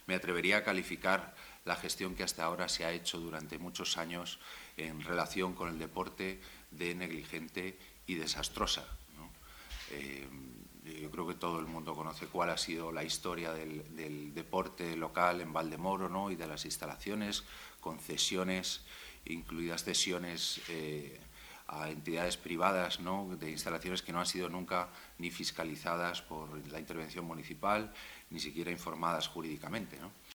me atrevería a calificar la gestión que hasta ahora se ha hecho durante muchos años en relación con el deporte de negligente y desastrosa, ¿no? Yo creo que todo el mundo conoce cuál ha sido la historia del deporte local en Valdemoro, ¿no? Y de las instalaciones, concesiones, incluidas cesiones a entidades privadas, ¿no? De instalaciones que no han sido nunca ni fiscalizadas por la intervención municipal, ni siquiera informadas jurídicamente, ¿no?